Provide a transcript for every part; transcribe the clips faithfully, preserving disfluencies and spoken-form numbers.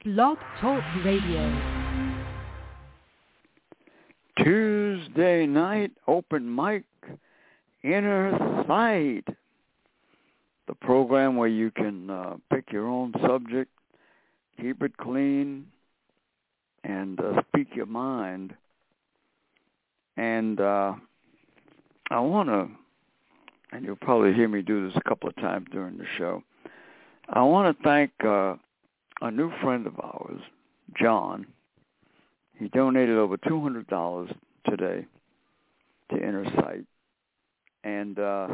Blog Talk Radio. Tuesday night open mic, Inner Sight, the program where you can uh, pick your own subject, keep it clean, and uh, speak your mind. And uh, I want to, and you'll probably hear me do this a couple of times during the show, I want to thank uh, a new friend of ours, John. He donated over two hundred dollars today to Inner Sight. And uh,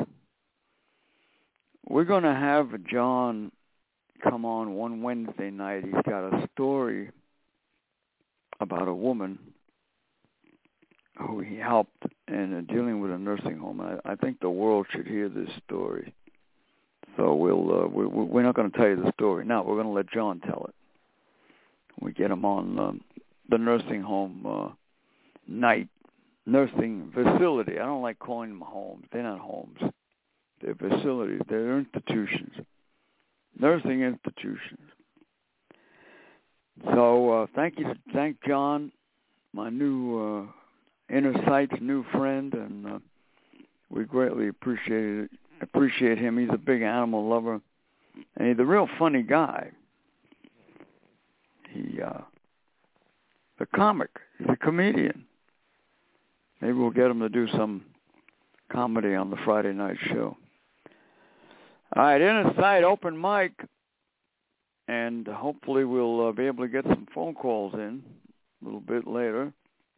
we're going to have John come on one Wednesday night. He's got a story about a woman who he helped in uh, dealing with a nursing home. I, I think the world should hear this story. So we'll, uh, we, we're not going to tell you the story now. We're going to let John tell it. We get him on um, the nursing home uh, night, nursing facility. I don't like calling them homes. They're not homes. They're facilities. They're institutions, nursing institutions. So uh, thank you, thank John, my new uh, Inner Sight's new friend, and uh, we greatly appreciate it. Appreciate him. He's a big animal lover, and he's a real funny guy. He, uh, a comic. He's a comedian. Maybe we'll get him to do some comedy on the Friday night show. All right, Inner Sight open mic, and hopefully we'll uh, be able to get some phone calls in a little bit later.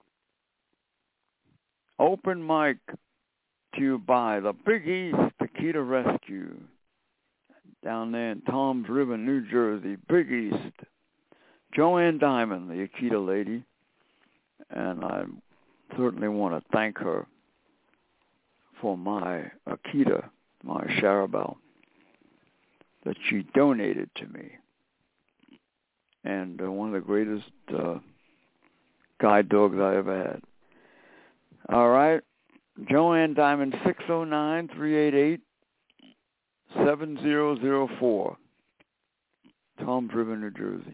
Open mic to you by the Big East Akita Rescue down there in Toms River, New Jersey. Big East. Joanne Diamond, the Akita lady, and I certainly want to thank her for my Akita, my Charabelle, that she donated to me. And uh, one of the greatest uh, guide dogs I ever had. All right. Joanne Diamond, six oh nine, three eight eight, seven zero zero four, Toms River, New Jersey.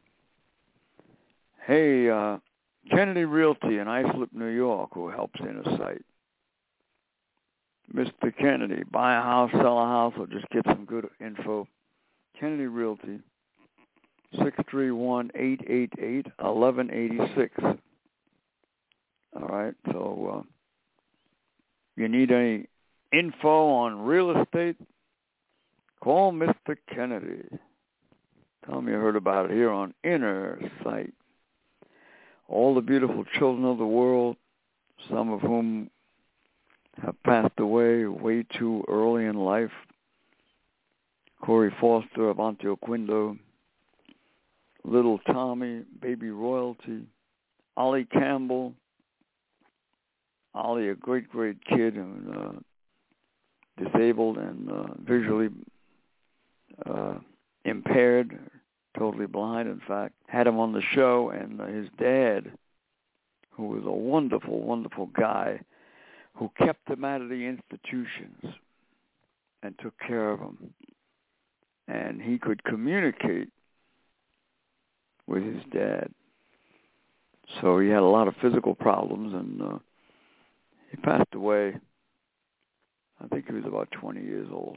Hey, uh, Kennedy Realty in Islip, New York, who helps Inner Sight. Mister Kennedy, buy a house, sell a house, or just get some good info. Kennedy Realty, six three one, eight eight eight, one one eight six. All right, so uh, you need any info on real estate, call Mister Kennedy. Tell him you heard about it here on Inner Sight. All the beautiful children of the world, some of whom have passed away way too early in life. Corey Foster of Antioquindo, Little Tommy, Baby Royalty, Ollie Campbell, Ollie, a great, great kid, and uh, disabled and uh, visually uh, impaired, totally blind, in fact. Had him on the show, and uh, his dad, who was a wonderful, wonderful guy, who kept him out of the institutions and took care of him. And he could communicate with his dad. So he had a lot of physical problems, and uh, he passed away. I think he was about twenty years old.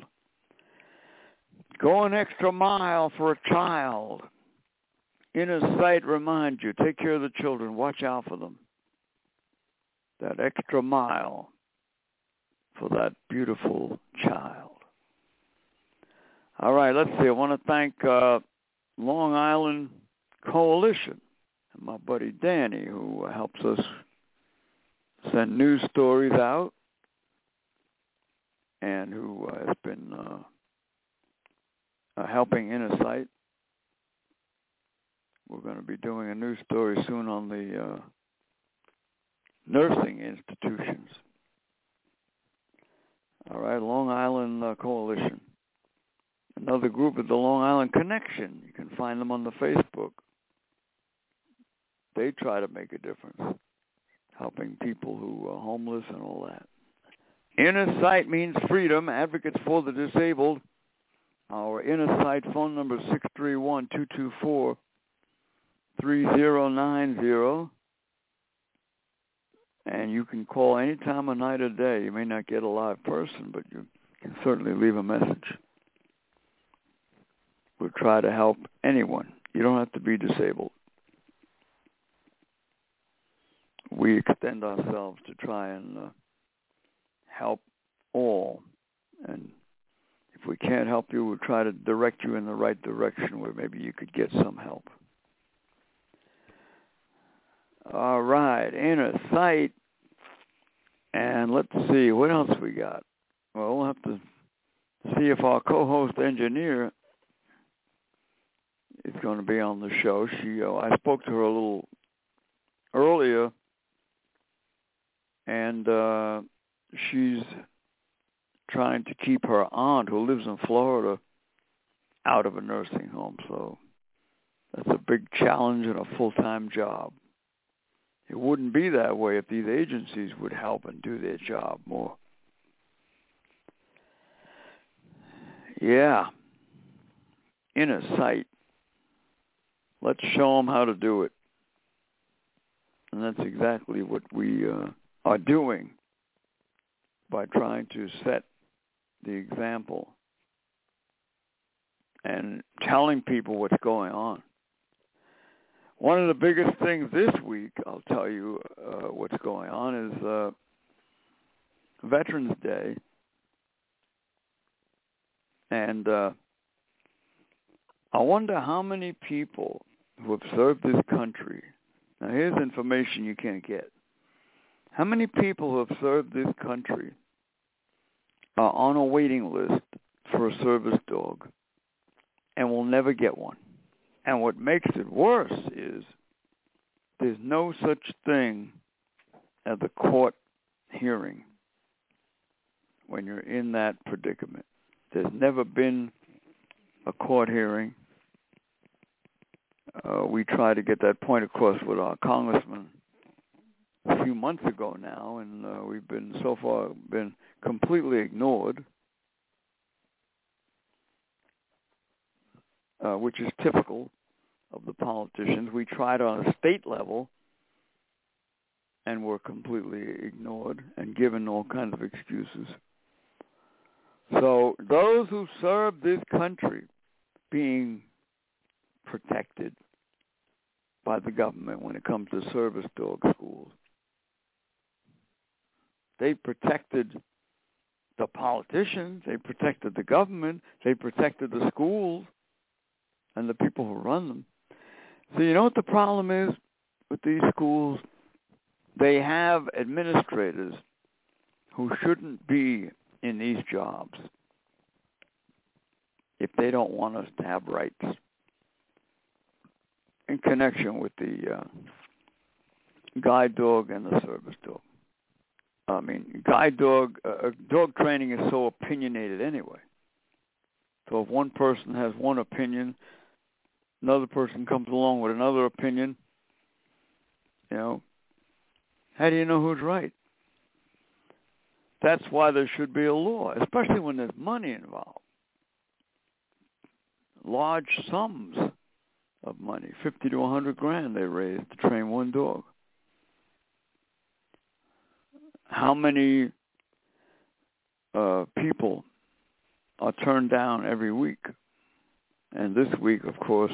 Go an extra mile for a child. Inner Sight reminds you, take care of the children. Watch out for them. That extra mile for that beautiful child. All right, let's see. I want to thank uh, Long Island Coalition and my buddy Danny, who helps us send news stories out and who uh, has been uh, uh, helping Inner Sight. We're going to be doing a news story soon on the uh, nursing institutions. All right, Long Island uh, Coalition. Another group is the Long Island Connection. You can find them on the Facebook. They try to make a difference, helping people who are homeless and all that. Inner Sight means freedom, advocates for the disabled. Our Inner Sight phone number is six three one, two two four, three zero nine zero. And you can call any time of night or day. You may not get a live person, but you can certainly leave a message. We'll try to help anyone. You don't have to be disabled. We extend ourselves to try and uh, help all. And if we can't help you, we'll try to direct you in the right direction where maybe you could get some help. All right, inner sight. And let's see, what else we got? Well, we'll have to see if our co-host engineer is going to be on the show. She, uh, I spoke to her a little earlier, and uh, she's trying to keep her aunt, who lives in Florida, out of a nursing home. So that's a big challenge and a full-time job. It wouldn't be that way if these agencies would help and do their job more. Yeah. Inner sight. Let's show them how to do it. And that's exactly what we uh, are doing by trying to set the example and telling people what's going on. One of the biggest things this week, I'll tell you uh, what's going on, is uh, Veterans Day. And uh, I wonder how many people who have served this country, now here's information you can't get. How many people who have served this country are on a waiting list for a service dog and will never get one? And what makes it worse is there's no such thing as a court hearing when you're in that predicament. There's never been a court hearing. Uh, we tried to get that point across with our congressman a few months ago now, and uh, we've been so far been completely ignored, uh, which is typical of the politicians. We tried on a state level and were completely ignored and given all kinds of excuses. So those who serve this country being protected by the government when it comes to service dog schools, they protected the politicians, they protected the government, they protected the schools and the people who run them. So you know what the problem is with these schools? They have administrators who shouldn't be in these jobs if they don't want us to have rights in connection with the uh, guide dog and the service dog. I mean, guide dog, uh, dog training is so opinionated anyway. So if one person has one opinion, another person comes along with another opinion, you know, how do you know who's right? That's why there should be a law, especially when there's money involved. Large sums of money, fifty to a hundred grand they raise to train one dog. How many uh, people are turned down every week? And this week, of course,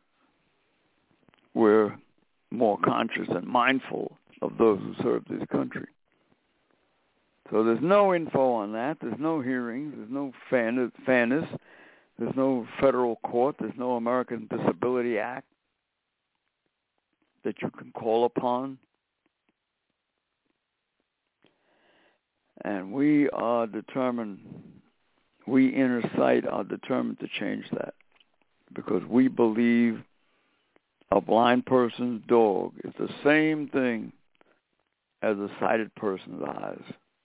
we're more conscious and mindful of those who serve this country. So there's no info on that. There's no hearings. There's no fairness. There's no federal court. There's no American Disability Act that you can call upon. And we are determined, we Inner Sight are determined to change that, because we believe a blind person's dog is the same thing as a sighted person's eyes.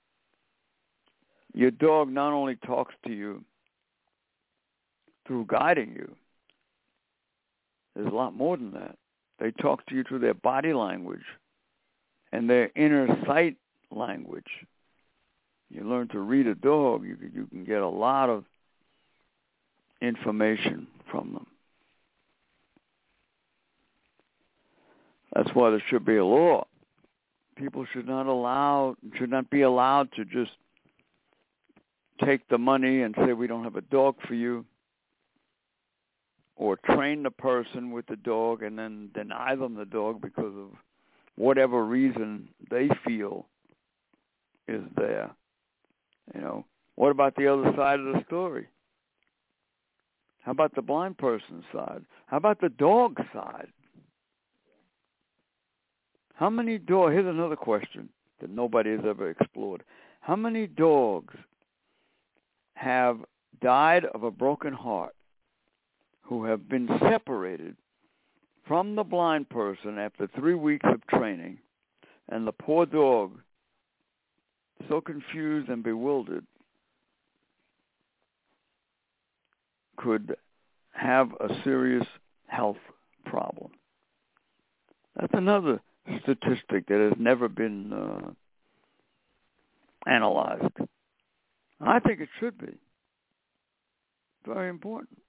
Your dog not only talks to you through guiding you, there's a lot more than that. They talk to you through their body language and their inner sight language. You learn to read a dog, you you can get a lot of information from them. That's why there should be a law. People should not allow, should not be allowed to just take the money and say we don't have a dog for you, or train the person with the dog and then deny them the dog because of whatever reason they feel is there. You know, what about the other side of the story? How about the blind person's side? How about the dog side? How many dogs, here's another question that nobody has ever explored. How many dogs have died of a broken heart who have been separated from the blind person after three weeks of training, and the poor dog, so confused and bewildered, could have a serious health problem? That's another statistic that has never been uh, analyzed. I think it should be. Very important.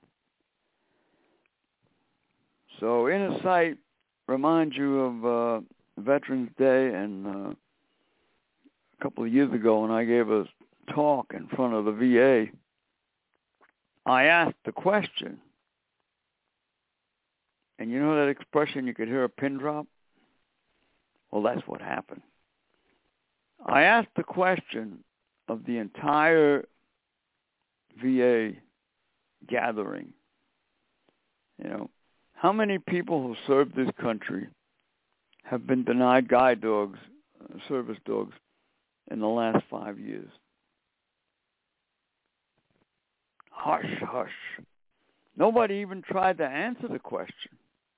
So Inner Sight reminds you of uh, Veterans Day, and uh, a couple of years ago when I gave a talk in front of the V A, I asked the question, and you know that expression, you could hear a pin drop? Well, that's what happened. I asked the question of the entire V A gathering, you know, how many people who served this country have been denied guide dogs, uh, service dogs, in the last five years? Hush, hush. Nobody even tried to answer the question.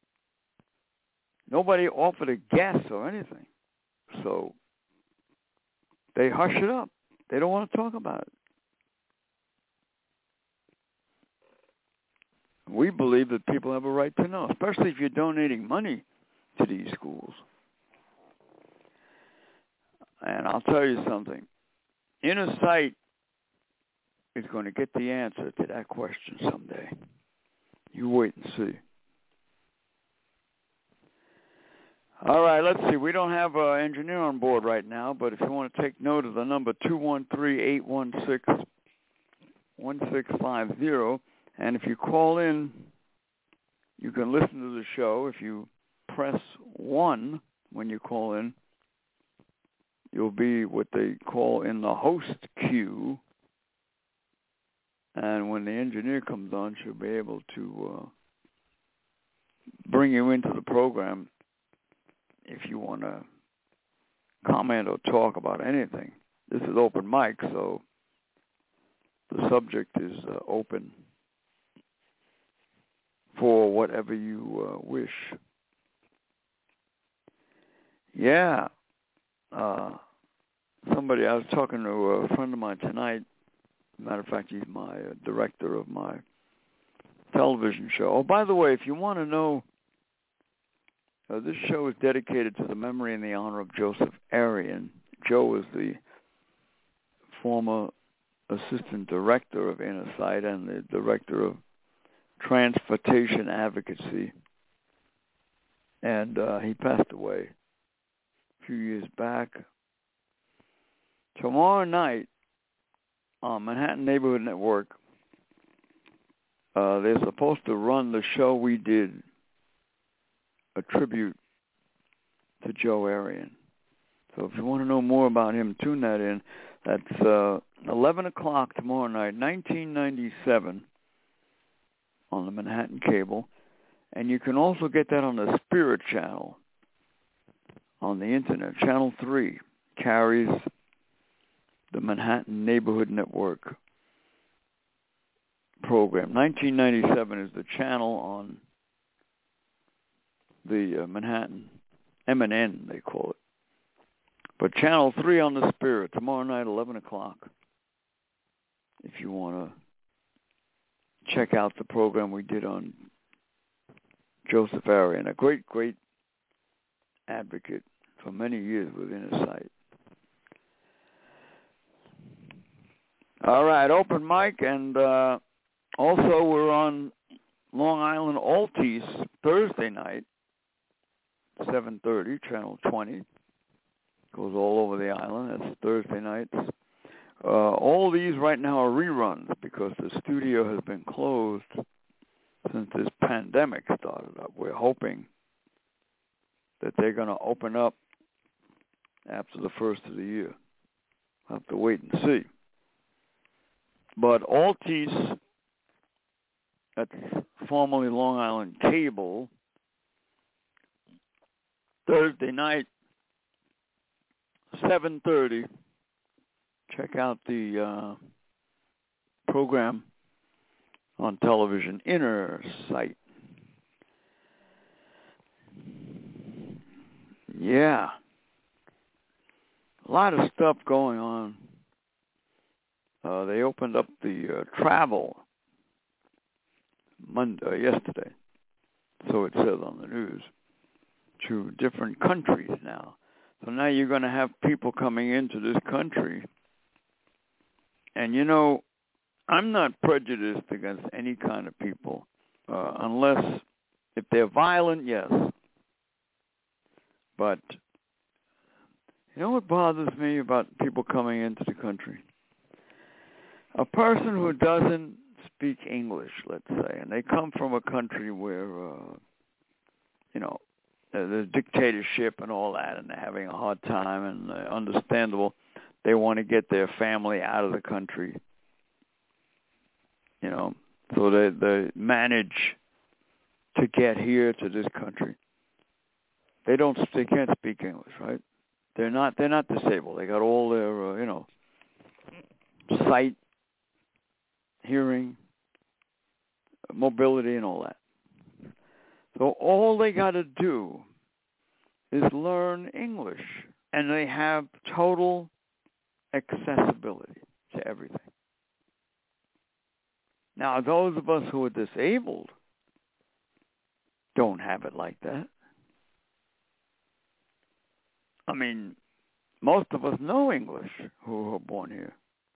Nobody offered a guess or anything. So they hush it up. They don't want to talk about it. We believe that people have a right to know, especially if you're donating money to these schools. And I'll tell you something. Inner Sight is going to get the answer to that question someday. You wait and see. All right, let's see. We don't have an engineer on board right now, but if you want to take note of the number, two one three, eight one six, one six five zero, and if you call in, you can listen to the show. If you press one when you call in, you'll be what they call in the host queue, and when the engineer comes on, she'll be able to uh, bring you into the program if you want to comment or talk about anything. This is open mic, so the subject is uh, open for whatever you uh, wish. Yeah. Uh, somebody, I was talking to a friend of mine tonight. Matter of fact, he's my uh, director of my television show. Oh, by the way, if you want to know, Uh, this show is dedicated to the memory and the honor of Joseph Arian. Joe is the former assistant director of Inner Sight and the director of transportation advocacy. And uh, he passed away a few years back. Tomorrow night on Manhattan Neighborhood Network, uh, they're supposed to run the show we did, a tribute to Joe Arian. So if you want to know more about him, tune that in. That's uh, eleven o'clock tomorrow night, nineteen ninety-seven, on the Manhattan Cable. And you can also get that on the Spirit Channel on the Internet. Channel three carries the Manhattan Neighborhood Network program. nineteen ninety-seven is the channel on the uh, Manhattan, M and N they call it. But Channel three on the Spirit, tomorrow night, eleven o'clock, if you want to check out the program we did on Joseph Arian, a great, great advocate for many years with Inner Sight. All right, open mic, and uh, also we're on Long Island Altis Thursday night, seven thirty, Channel twenty. Goes all over the island. That's Thursday nights. Uh, all these right now are reruns because the studio has been closed since this pandemic started up. We're hoping that they're going to open up after the first of the year. We'll have to wait and see. But Altice, that's formerly Long Island Cable, Thursday night, seven thirty. Check out the uh, program on television, Inner Sight. Yeah. A lot of stuff going on. Uh, they opened up the uh, travel Monday, uh, yesterday, so it says on the news, to different countries now. So now you're going to have people coming into this country. And, you know, I'm not prejudiced against any kind of people, uh, unless if they're violent, yes. But you know what bothers me about people coming into the country? A person who doesn't speak English, let's say, and they come from a country where, uh, you know, there's dictatorship and all that, and they're having a hard time, and uh, understandable. They want to get their family out of the country, you know, so they they manage to get here to this country. They don't, they can't speak English, right? They're not, they're not disabled. They got all their, uh, you know, sight, hearing, mobility, and all that. So all they got to do is learn English, and they have total accessibility to everything. Now, those of us who are disabled don't have it like that. I mean, most of us know English who were born here.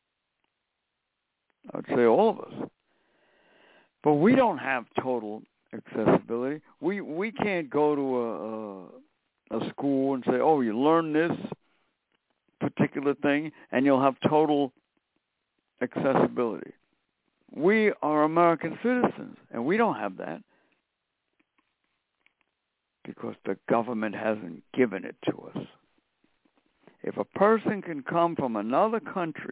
I would say all of us. But we don't have total accessibility. We we can't go to a, a, a school and say, oh, you learn this particular thing and you'll have total accessibility. We are American citizens, and we don't have that because the government hasn't given it to us. If a person can come from another country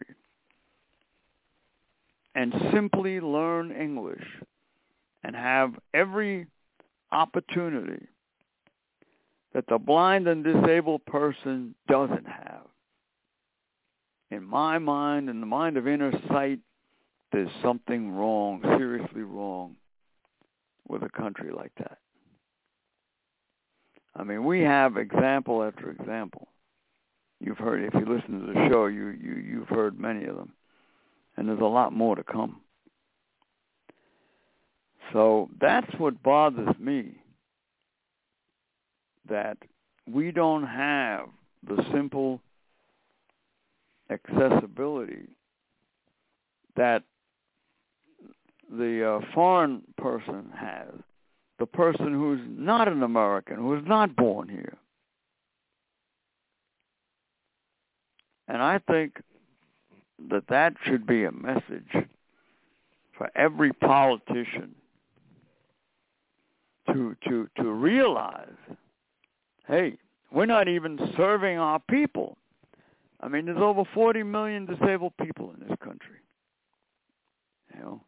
and simply learn English and have every opportunity that the blind and disabled person doesn't have, in my mind, in the mind of Inner Sight, there's something wrong, seriously wrong, with a country like that. I mean, we have example after example. You've heard, if you listen to the show, you, you, you've heard many of them. And there's a lot more to come. So that's what bothers me, that we don't have the simple accessibility that the uh, foreign person has, the person who's not an American, who is not born here. And I think that that should be a message for every politician to to to realize, hey, we're not even serving our people. I mean, there's over forty million disabled people in this country. You know?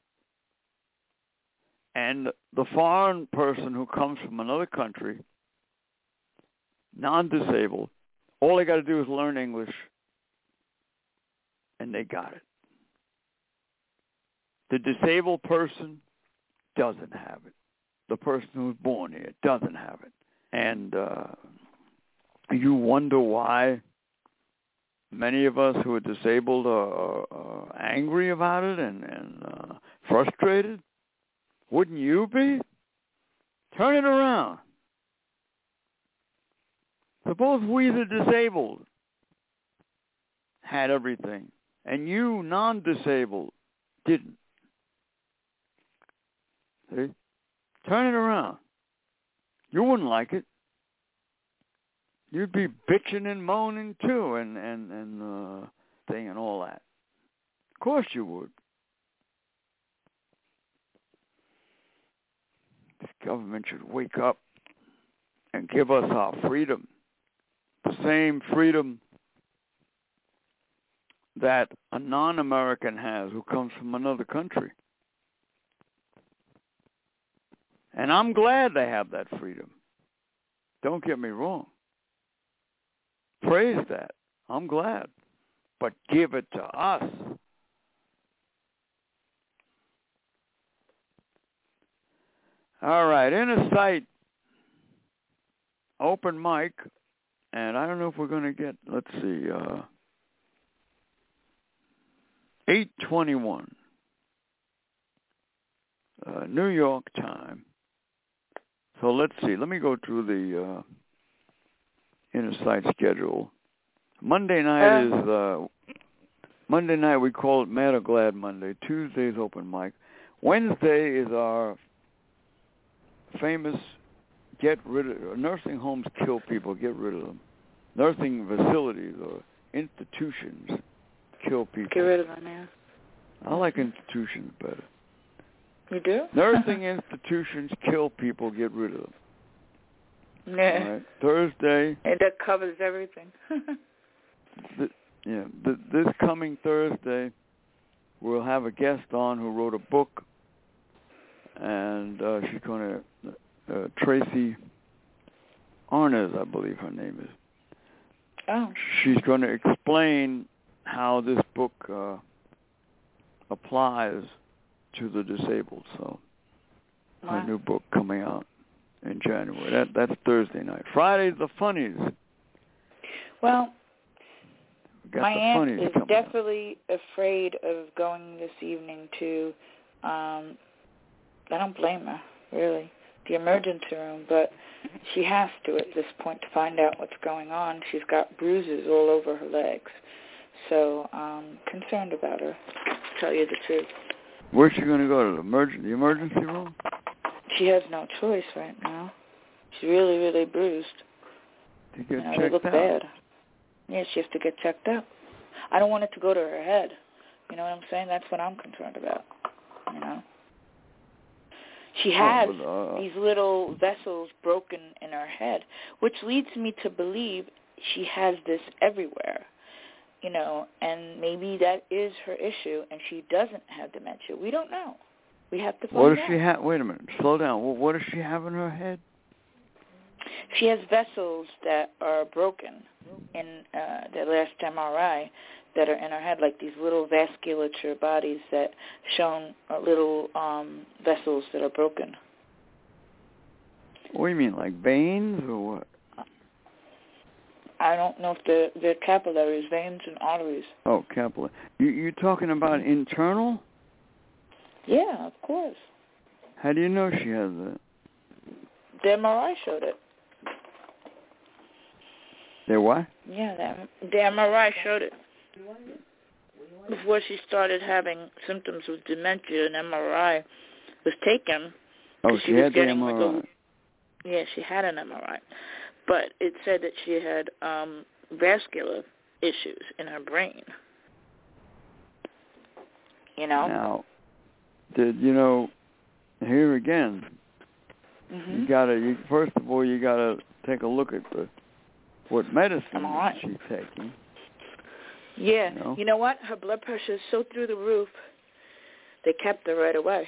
And the foreign person who comes from another country, non-disabled, all they got to do is learn English, and they got it. The disabled person doesn't have it. The person who's born here doesn't have it. And uh, you wonder why many of us who are disabled are, are angry about it and, and uh, frustrated. Wouldn't you be? Turn it around. Suppose we, the disabled, had everything, and you, non-disabled, didn't. See? Turn it around. You wouldn't like it. you'd be bitching and moaning too, and and and uh, thing and all that. Of course you would. This government should wake up and give us our freedom, the same freedom that a non-American has who comes from another country. And I'm glad they have that freedom. Don't get me wrong. Praise that. I'm glad. But give it to us. All right, Inner Sight open mic, and I don't know if we're going to get, let's see, uh, eight twenty-one, uh, New York time. So let's see, let me go through the uh, Inner Sight schedule. Monday night is, uh, Monday night we call it Mad or Glad Monday. Tuesday's open mic. Wednesday is our famous get rid of, nursing homes kill people, get rid of them. Nursing facilities or institutions kill people. Get rid of them, yeah. I like institutions better. You do? Nursing institutions kill people, get rid of them. Yeah. All right. Thursday. And that covers everything. th- yeah. Th- this coming Thursday, we'll have a guest on who wrote a book, and uh, she's going to, uh, Tracy Arnaz, I believe her name is. Oh. She's going to explain how this book uh, applies to the disabled. So, wow. Her new book coming out in January. That that's Thursday night. Friday's the funnies. Well, we got my the aunt funnies is coming definitely out. afraid of going this evening to. Um, I don't blame her, really, the emergency room, but she has to at this point to find out what's going on. She's got bruises all over her legs, so I'm concerned about her, to tell you the truth. Where's she going to go, to the, emerg- the emergency room? She has no choice right now. She's really, really bruised. To get you know, checked they look out. bad. Yeah, she has to get checked out. I don't want it to go to her head. You know what I'm saying? That's what I'm concerned about, you know? She has oh, but, uh, these little vessels broken in her head, which leads me to believe she has this everywhere, you know, and maybe that is her issue, and she doesn't have dementia. We don't know. We have to find out. What does she have? Wait a minute. Slow down. What, what does she have in her head? She has vessels that are broken in uh, the last M R I that are in her head, like these little vasculature bodies that shown uh, little um, vessels that are broken. What do you mean, like veins or what? I don't know if they're, they're capillaries, veins and arteries. Oh, capillary. You, you're talking about internal? Yeah, of course. How do you know she has that? The M R I showed it. Their what? Yeah, the, the M R I showed it. Before she started having symptoms of dementia, an M R I was taken. Oh, she, she had was the getting M R I. like a, yeah, she had an M R I. But it said that she had um, vascular issues in her brain. You know? Now, did you know, here again, mm-hmm. you gotta, you, first of all, you gotta take a look at the what medicine right. she's taking. Yeah. You know? You know what? Her blood pressure is so through the roof, they kept her right away.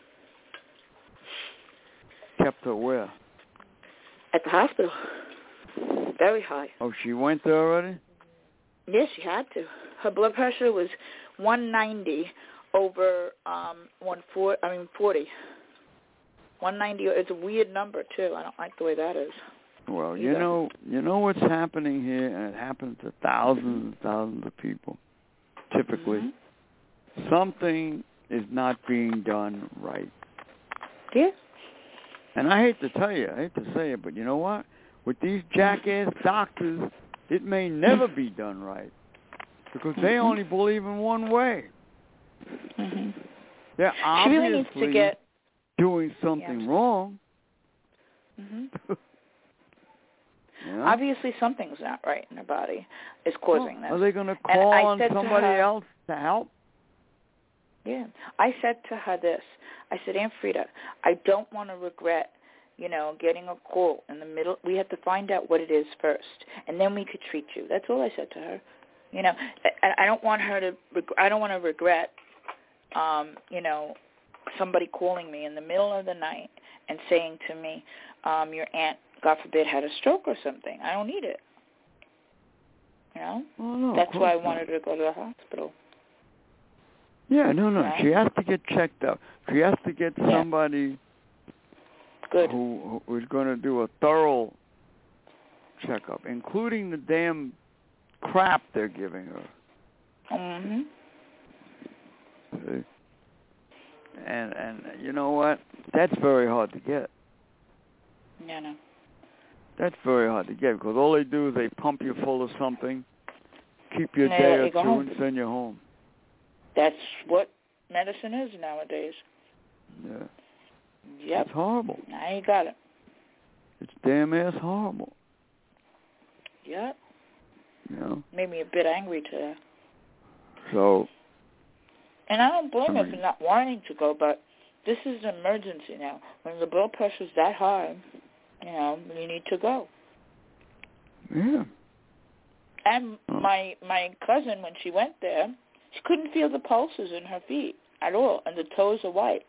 Kept her where? At the hospital. Very high. Oh, she went there already? Yes, she had to. Her blood pressure was one ninety over um one four. I mean forty. one ninety. It's a weird number too. I don't like the way that is. Well, either. you know, you know what's happening here, and it happens to thousands and thousands of people. Typically, mm-hmm. something is not being done right. Yeah. And I hate to tell you, I hate to say it, but you know what? With these jackass doctors, it may never be done right because they mm-hmm. only believe in one way. Mm-hmm. They're she obviously really needs to get doing something yeah. wrong. Mm-hmm. You know? obviously something's not right in her body is causing well, this. Are they going to call on somebody her, else to help? Yeah. I said to her this. I said, Aunt Frida, I don't want to regret, you know, getting a call in the middle. We have to find out what it is first, and then we could treat you. That's all I said to her. You know, I, I don't want her to. Reg- I don't want to regret, um, you know, somebody calling me in the middle of the night and saying to me, um, your aunt, God forbid, had a stroke or something. I don't need it. You know? Oh, no, That's why I not. wanted her to go to the hospital. Yeah, no, no. Yeah. She has to get checked out. She has to get Yeah. somebody Good. who who is going to do a thorough checkup, including the damn crap they're giving her. Mm-hmm. See? And and you know what? That's very hard to get. Yeah, no. That's very hard to get because all they do is they pump you full of something, keep you a Yeah, day or you go two, home. and send you home. That's what medicine is nowadays. Yeah. Yep. It's horrible. Now you got it. It's damn ass horrible. Yep. You know. Made me a bit angry today. So. And I don't blame I her mean, for not wanting to go, but this is an emergency now. When the blood pressure's that high, you know, you need to go. Yeah. And Oh. my my cousin, when she went there, she couldn't feel the pulses in her feet at all, and the toes are white.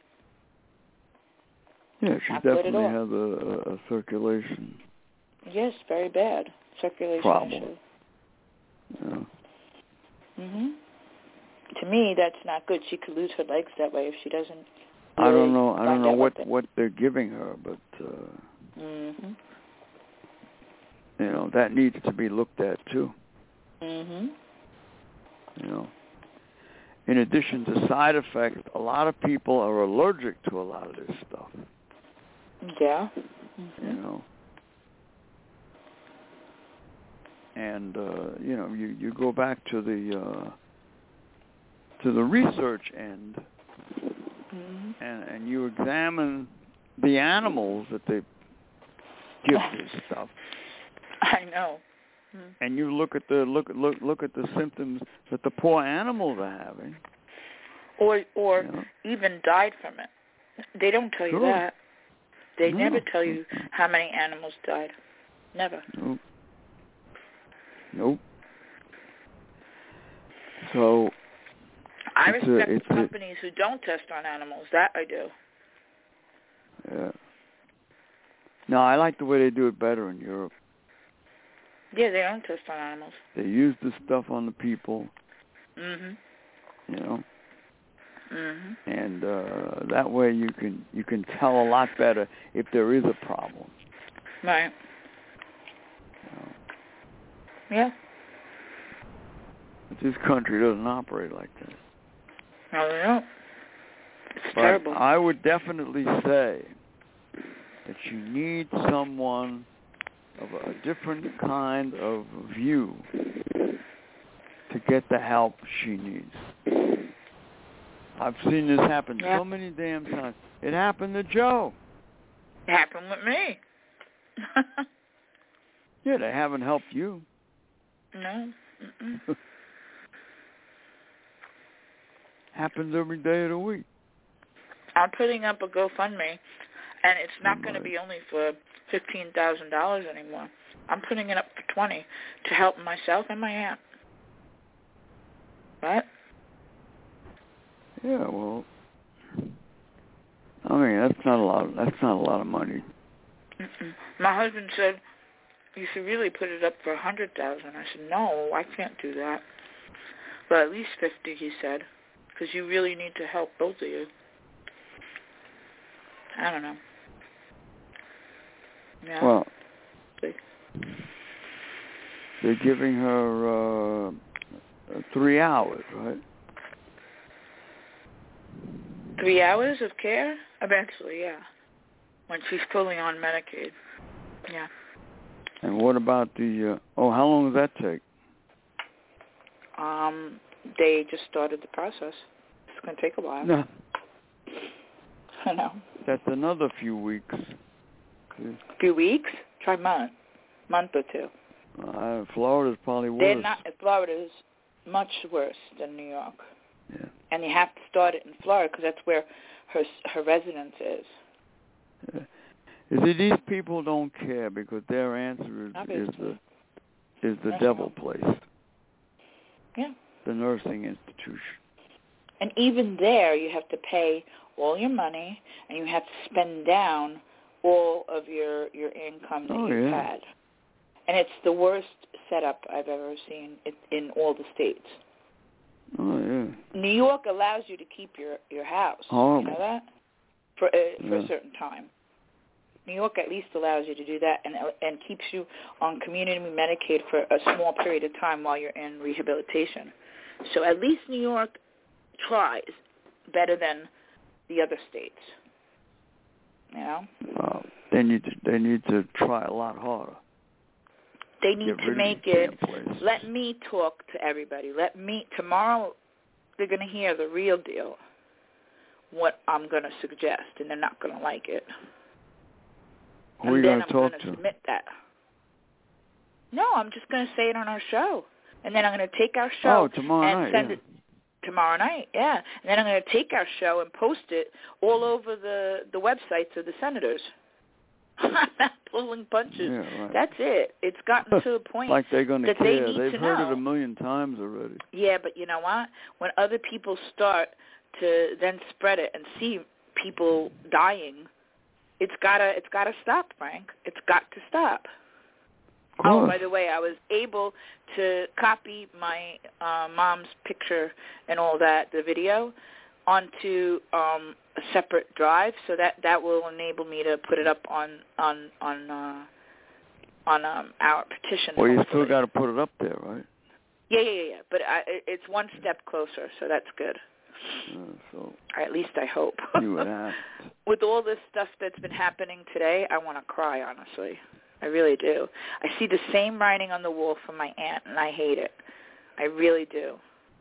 Yeah, she Not good at definitely all. has a, a, a circulation Yes, very bad circulation problem. issue. Yeah. Mhm. To me, that's not good. She could lose her legs that way if she doesn't. I Really don't know. I don't find know out what what, what they're giving her, but uh, Mhm. you know that needs to be looked at too. Mhm. You know, in addition to side effects, a lot of people are allergic to a lot of this stuff. Yeah. You Mhm. know, and uh, you know, you you go back to the uh, to the research end. Mhm. And, and you examine the animals that they give this stuff, I know. Mhm. and you look at the look look look at the symptoms that the poor animals are having. Or or You know? even died from it. They don't tell you Sure. that. They No. never tell you how many animals died. Never. Nope. Nope. So I it's respect a, it's the companies a, who don't test on animals. That I do. yeah. No, I like the way they do it better in Europe. Yeah, they don't test on animals. They use the stuff on the people. Mhm. You know. Mhm. And uh, that way you can you can tell a lot better if there is a problem. Right. You know. Yeah. But this country doesn't operate like that. No, they don't. It's But terrible. I would definitely say that you need someone of a different kind of view to get the help she needs. I've seen this happen Yeah. so many damn times. It happened to Joe. It happened with me. Yeah, they haven't helped you. No. Mm-mm. Happens every day of the week. I'm putting up a GoFundMe, and it's not going to Right. be only for fifteen thousand dollars anymore. I'm putting it up for twenty to help myself and my aunt. Right? Yeah, well, I mean that's not a lot. That's not a lot of money. Mm-mm. My husband said you should really put it up for a hundred thousand. I said no, I can't do that. But at least fifty, he said, because you really need to help both of you. I don't know. Yeah. Well, See? they're giving her uh, three hours, right? Three hours of care? Eventually, yeah. When she's fully on Medicaid. Yeah. And what about the? Uh, oh, how long does that take? Um, they just started the process. It's going to take a while. No, I know. that's another few weeks. A few weeks? Try months. month or two. Uh, Florida's probably worse. They're not. Florida's much worse than New York. Yeah. And you have to start it in Florida because that's where her her residence is. Yeah. You see, these people don't care because their answer is, is the is the devil place. Yeah. The nursing institution. And even there, you have to pay all your money, and you have to spend down all of your your income that oh, you've yeah. had. And it's the worst setup I've ever seen in, in all the states. Oh yeah. New York allows you to keep your your house. Horrible. You know that for uh, for yeah. a certain time. New York at least allows you to do that and and keeps you on community Medicaid for a small period of time while you're in rehabilitation. So at least New York tries better than the other states. You know? Well, they need to they need to try a lot harder. They need Get to rid make of it. places. Let me talk to everybody. Let me tomorrow. They're going to hear the real deal. What I'm going to suggest, and they're not going to like it. Who are you going to talk to? to? Submit that. No, I'm just going to say it on our show, and then I'm going to take our show oh, tomorrow and night, send yeah. it tomorrow night. Yeah, and then I'm going to take our show and post it all over the the websites of the senators. I'm not pulling punches. Yeah, right. That's it. It's gotten to a point like they're going to that care. they need They've to heard know. it a million times already. Yeah, but you know what? When other people start to then spread it and see people dying, it's gotta it's gotta stop, Frank. It's got to stop. Oh, by the way, I was able to copy my uh, mom's picture and all that, the video, onto um, a separate drive, so that, that will enable me to put it up on on on uh, on um, our petition. Well, you hopefully. still got to put it up there, right? Yeah, yeah, yeah. But I, it's one step closer, so that's good. Uh, so or at least I hope. you would have. With all this stuff that's been happening today, I want to cry, honestly. I really do. I see the same writing on the wall from my aunt, and I hate it. I really do.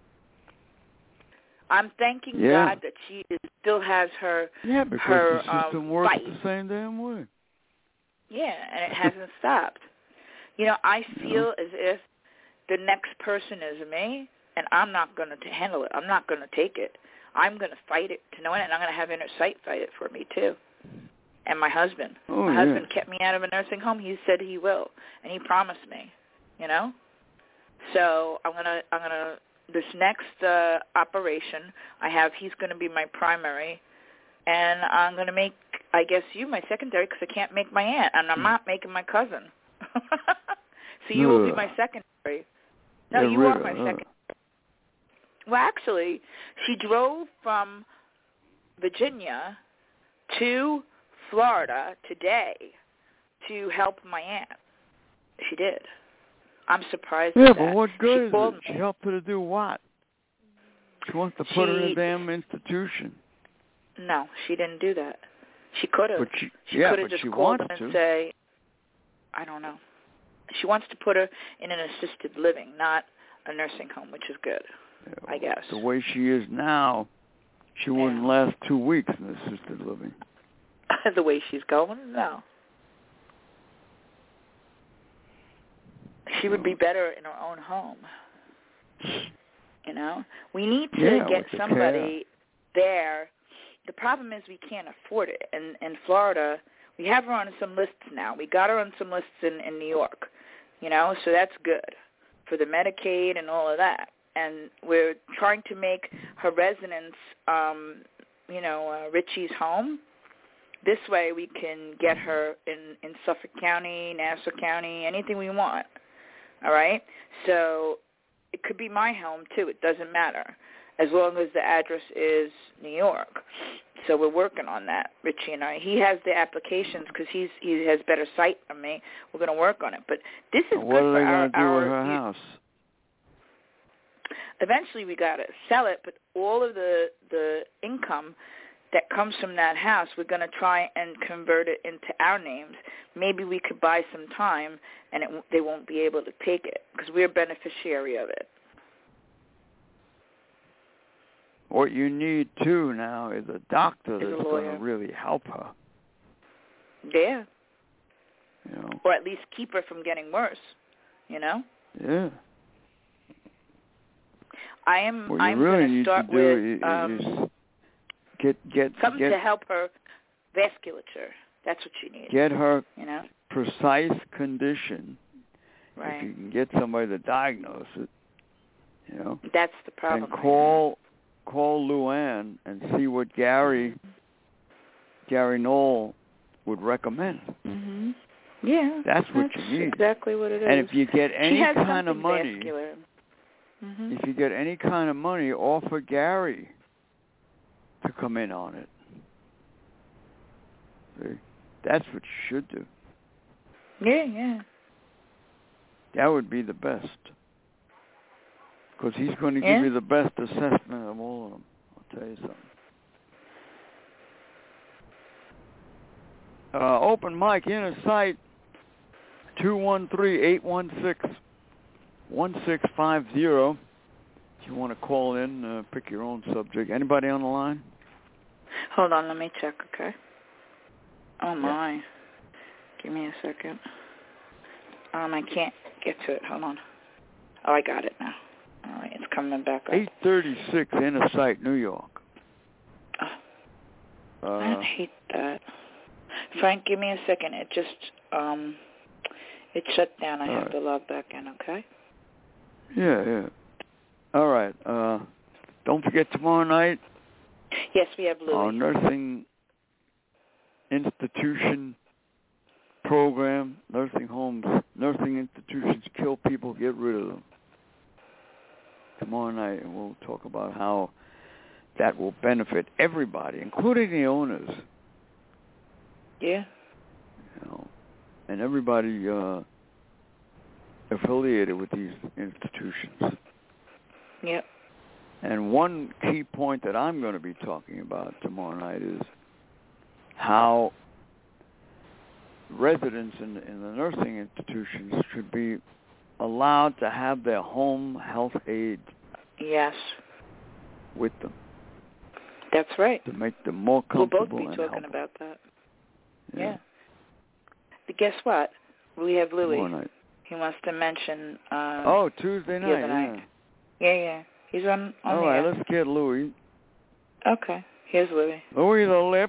I'm thanking yeah. God that she is, still has her Yeah, because her, the system um, works fight. the same damn way. Yeah, and it hasn't stopped. You know, I feel yeah. as if the next person is me, and I'm not going to handle it. I'm not going to take it. I'm going to fight it to no end, and I'm going to have Inner Sight fight it for me, too. And my husband. Oh, my yeah. husband kept me out of a nursing home. He said he will, and he promised me, you know? So I'm going to, I'm going to, this next uh, operation I have, he's going to be my primary, and I'm going to make, I guess, you my secondary because I can't make my aunt, and I'm not making my cousin. So you will be my secondary. No, yeah, you really, are my uh. secondary. Well, actually, she drove from Virginia to Florida today to help my aunt. She did. I'm surprised Yeah, at but that. what good she is called it? Me. She helped her to do what? She wants to put she, her in a damn institution. No, she didn't do that. She could have. But she, she yeah, could have but just she called wants and to. say, I don't know. She wants to put her in an assisted living, not a nursing home, which is good, yeah, I guess. The way she is now, she wouldn't yeah. last two weeks in assisted living. The way she's going, no. She would be better in her own home. You know? We need to yeah, get with the somebody there. The problem is we can't afford it. In, in Florida, we have her on some lists now. We got her on some lists in, in New York, you know, so that's good for the Medicaid and all of that. And we're trying to make her residence, um, you know, uh, Richie's home. This way we can get her in, in Suffolk County, Nassau County, anything we want, all right? So it could be my home, too. It doesn't matter, as long as the address is New York. So we're working on that, Richie and I. He has the applications because he's he has better sight than me. We're going to work on it. But this is what good are for they our, going to do our with her house? Eventually we got to sell it, but all of the, the income that comes from that house, we're going to try and convert it into our names. Maybe we could buy some time, and it, they won't be able to take it because we're a beneficiary of it. What you need, too, now is a doctor Is a that's going to lawyer. really help her. Yeah. You know. Or at least keep her from getting worse, you know? Yeah. I am What you I'm really going to need start to do with is um, get get something get to help her vasculature. That's what she needs. get her you know? precise condition. Right. If you can get somebody to diagnose it, you know. That's the problem. And call call Luann and see what Gary mm-hmm. Gary Knoll would recommend. Mm-hmm. Yeah. That's what that's you need. Exactly what it is. And if you get any she has kind of something money, vascular. Mm-hmm. if you get any kind of money, offer Gary to come in on it. See? That's what you should do. Yeah, yeah. That would be the best. Because he's going to yeah? give you the best assessment of all of them. I'll tell you something. Uh, open mic, inner site, two one three, eight one six, one six five zero. If you want to call in, uh, pick your own subject. Anybody on the line? Hold on, let me check, okay? Oh, my. Yeah. Give me a second. Um, I can't get to it. Hold on. Oh, I got it now. All right, it's coming back up. eight thirty-six, inner site, New York. Oh, Uh, I hate that. Frank, give me a second. It just, um, it shut down. I have right. to log back in, okay? Yeah, yeah. All right. Uh, don't forget tomorrow night. Yes, we have Louis. Our nursing institution program, nursing homes, nursing institutions kill people, get rid of them. Tomorrow night, and we'll talk about how that will benefit everybody, including the owners. Yeah. You know, and everybody uh, affiliated with these institutions. Yep. And one key point that I'm going to be talking about tomorrow night is how residents in, in the nursing institutions should be allowed to have their home health aide Yes. with them. That's right. To make them more We'll comfortable both be and talking helpful. about that. Yeah. yeah. But guess what? We have Louis. Tomorrow night. He wants to mention. Uh, Oh, Tuesday night. The other Yeah. night. Yeah, yeah. He's on. on All the right, air. let's get Louis. Okay. Here's Louis. Louis the Lip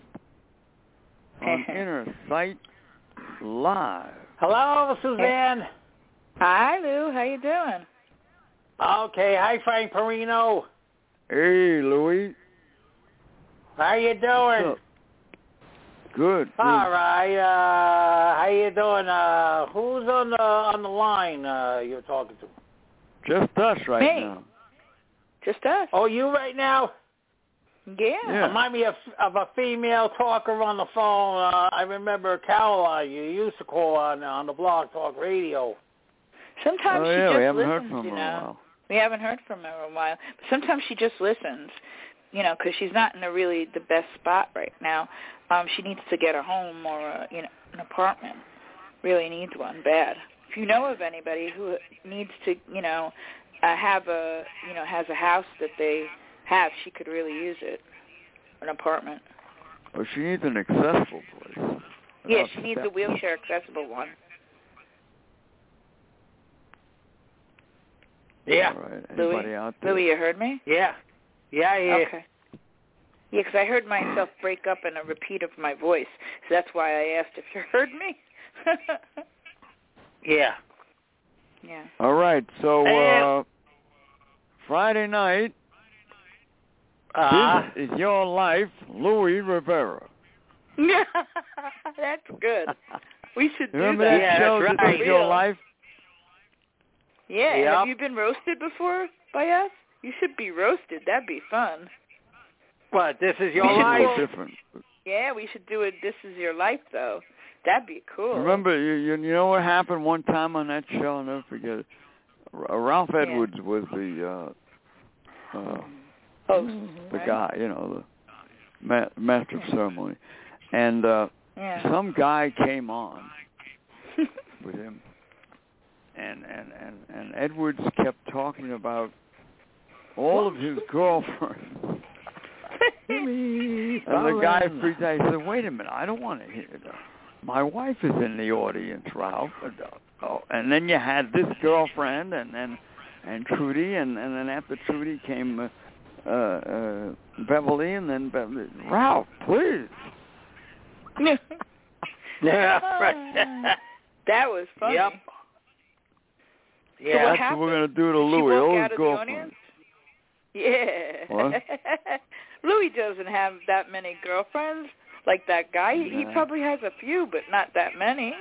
on Inner Sight Live. Hello, Suzanne. Hi, Lou. How you doing? Okay. Hi, Frank Perino. Hey, Louis. How you doing? What's up? Good. good. All right. Uh, how you doing? Uh, who's on the on the line? Uh, you're talking to? Just us right Me. now. Just us. Oh, you right now? Yeah. Yeah. Remind me of, of a female talker on the phone. Uh, I remember Caroline. You used to call on on the Blog Talk Radio. Sometimes oh, she yeah, just we haven't listens, heard from you her know. in a while. We haven't heard from her in a while. But sometimes she just listens, you know, because she's not in a really the best spot right now. Um, she needs to get a home or a, you know, an apartment. Really needs one bad. If you know of anybody who needs to, you know, uh, have a, you know, has a house that they have, she could really use it, an apartment. Well, she needs an accessible place. Yeah, Without she needs a steps. wheelchair accessible one. Yeah. All right. Louis? Anybody out there? Louis, you heard me? Yeah. Yeah. Yeah. Okay. Yeah, because I heard myself break up in a repeat of my voice, so that's why I asked if you heard me. Yeah. Yeah. All right. So Hey. uh, Friday night, Uh, This Is Your Life, Louis Rivera. That's good. We should do Remember that. that Yeah, show, that's This right. Is Your Real. Life? Yeah. Yep. Have you been roasted before by us? You should be roasted. That'd be fun. what? This is your We should A life. little call- different. Yeah, we should do it. This Is Your Life, though. That'd be cool. Remember, you, you you know what happened one time on that show? I'll never forget it. R- Ralph Yeah. Edwards was the uh, uh, Host, the right? guy, you know, the ma- master of ceremony, and uh, Yeah. some guy came on with him, and, and and and Edwards kept talking about all of his girlfriends. And the guy freaked out. He said, "Wait a minute, I don't want to hear that." my wife is in the audience, Ralph. Oh, and then you had this girlfriend, and then and Trudy, and, and then after Trudy came uh, uh, uh, Beverly, and then Beverly. Ralph, please. Yeah, right. That was funny. Yep. So Yeah, what That's happened? what we're gonna do to Did she Louis. walk All out his of the girlfriends. audience? Yeah. What? Louis doesn't have that many girlfriends like that guy. He, he Nah. probably has a few, but not that many.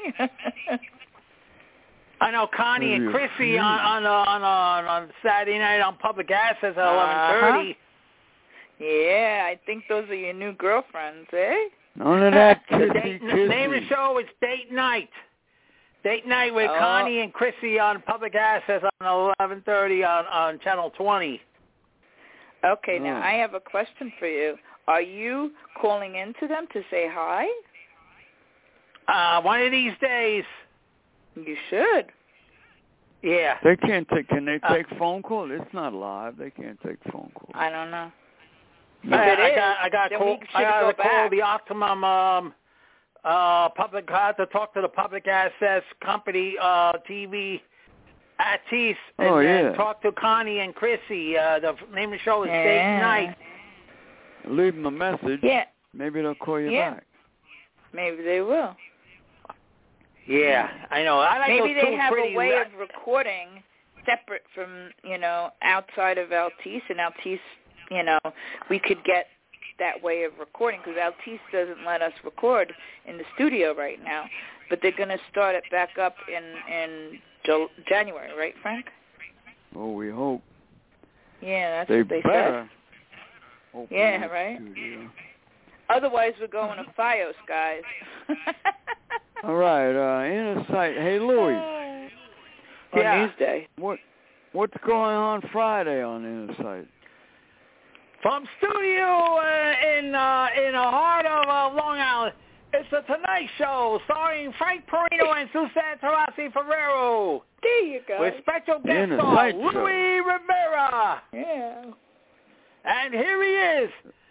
I know Connie and Maybe a Chrissy few. on on on on, on Saturday night on Public Access at eleven thirty. Yeah, I think those are your new girlfriends, eh? None of that The kissy date, kissy. name of the show is Date Night. Date Night with Oh. Connie and Chrissy on Public Access on eleven thirty on on Channel twenty. Okay, now Oh. I have a question for you. Are you calling in to them to say hi? Uh, one of these days. You should. Yeah. They can't take. Can they Uh, take phone calls? It's not live. They can't take phone calls. I don't know. No. If it I, I is, got I got then call, we should I got go to call back. the Optimum um uh public I had to talk to the Public Access company uh T V artiste and, Oh, yeah. and talk to Connie and Chrissy. Uh the name of the show is Yeah. Date Night. Leave them a message. Yeah, Maybe they'll call you Yeah. back. maybe they will. Yeah, I know. I like Maybe those they two have pretty a way ra- of recording separate from, you know, outside of Altice, and Altice, you know, we could get that way of recording because Altice doesn't let us record in the studio right now, but they're going to start it back up in, in Jan- January, right, Frank? Oh, we hope. Yeah, that's They what they better. Open Yeah, that right? studio. said. Otherwise, we're going to Fios, guys. All right, uh, Inner Sight. Hey, Louis, On Yeah. Newsday. what what's going on Friday on Inner Sight? From studio uh, in uh, in the heart of uh, Long Island, it's the Tonight Show starring Frank Perino and Susan Tarasi Ferrero There you go. with special The guest Inner star Sight Louis Show. Rivera. Yeah. And here he is,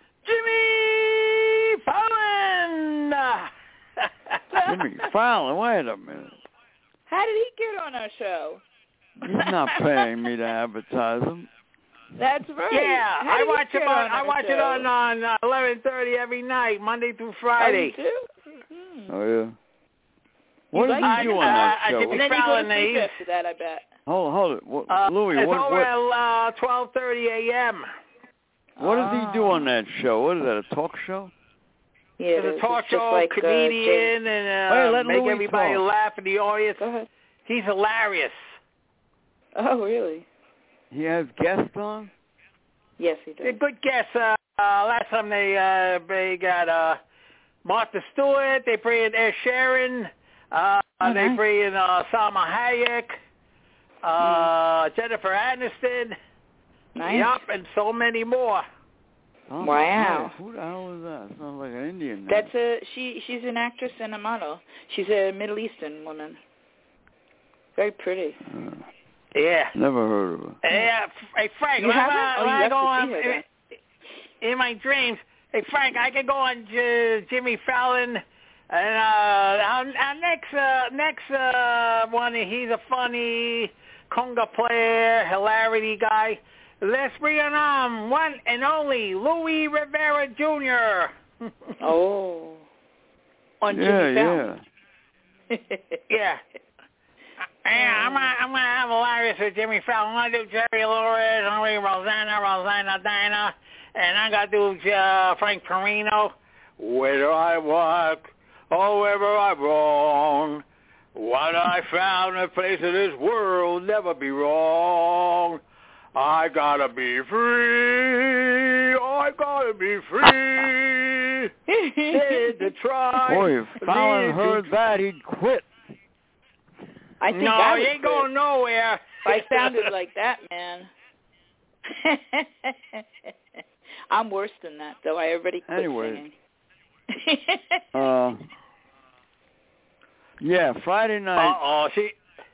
Jimmy Fallon. Jimmy Fallon, wait a minute. How did he get on our show? He's not paying me to advertise him. That's right. Yeah, How I did he watch get it on. on I our watch show? it on on uh, eleven thirty every night, Monday through Oh, Friday. you do? Hmm. Oh, yeah. What does like he it? do on Uh, that uh, show? Jimmy And then you go Fallon, to sleep he's- after that, I bet. Hold, hold it. What, Uh, Louis, it's what, over what, at uh, twelve thirty a.m. what does he do Oh. on that show? What is that, a talk show? Yeah, He's it a is. talk It's just show like, uh, Jay- comedian and uh, Wait, let make Louis everybody talk. laugh in the audience. Go ahead. He's hilarious. Oh, really? He has guests on? Yes, he A does. good guess. Uh, uh, last time they uh, they got uh, Martha Stewart. They bring in Ed Sheeran. Uh, Oh, they nice. bring in uh, Salma Hayek, uh, Jennifer Aniston. Nice. Yup, and so many more. Oh, Wow. nice. Who the hell is that? Sounds like an Indian name. That's a she. She's an actress and a model. She's a Middle Eastern woman. Very pretty. Uh, Yeah. never heard of her. Yeah. Hey, Frank, You when haven't? I, Oh, when you I have go to on see her in, in my dreams, hey, Frank, I can go on J- Jimmy Fallon. And uh, our, our next uh, next uh, one, he's a funny conga player, hilarity guy. Let's bring on one and only Louis Rivera Junior Oh. On Yeah, Jimmy Fallon. yeah. Yeah. Yeah, I'm gonna, I'm gonna have hilarious with Jimmy Fallon. I'm gonna do Jerry Lewis, I'm gonna do Rosanna, Rosanna Dana, and I'm gonna do uh, Frank Perino. Whether I walk or wherever I roam, what I found in place of this world never be wrong. I gotta be free. I gotta be free. Did the try. Boy, if Fallon Did heard the- that, he'd quit. I think no, I would you ain't quit. going nowhere. If I sounded like that, man. I'm worse than that, though. I already quit Anyway. singing. Uh, yeah, Friday night. Uh-oh, she...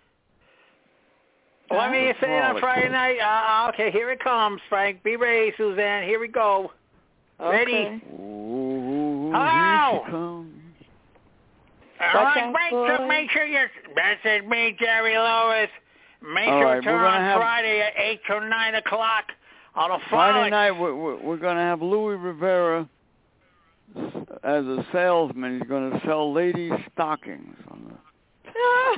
Let me say it on Friday night. Uh, okay, here it comes, Frank. Be ready, Suzanne. Here we go. Ready? Okay. Ooh, Hello. here she comes. All right, great. So make sure you. That's it, me, Jerry Lewis. Make All sure right, you turn we're gonna on have, Friday at eight to nine o'clock on a Friday night. We're, we're, we're going to have Louis Rivera as a salesman. He's going to sell ladies' stockings on the.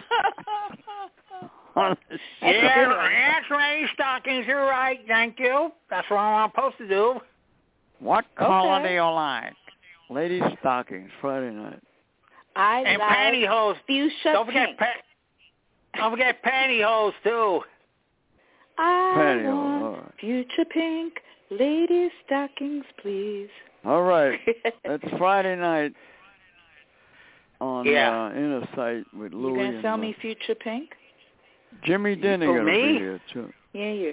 on the yeah, that's ladies' stockings. You're right. Thank you. That's what I'm supposed to do. What color Okay. do you like? Ladies' stockings, Friday night. I and like pantyhose. fuchsia Don't forget pink. pa- Don't forget pantyhose too. I Pantyhose, want all right. fuchsia pink, ladies' stockings, please. All right, that's Friday night on Yeah. uh, Inner Sight with Louis. You gonna and, sell uh, me fuchsia pink? Jimmy Denning Who, will me? be here too. Yeah, you.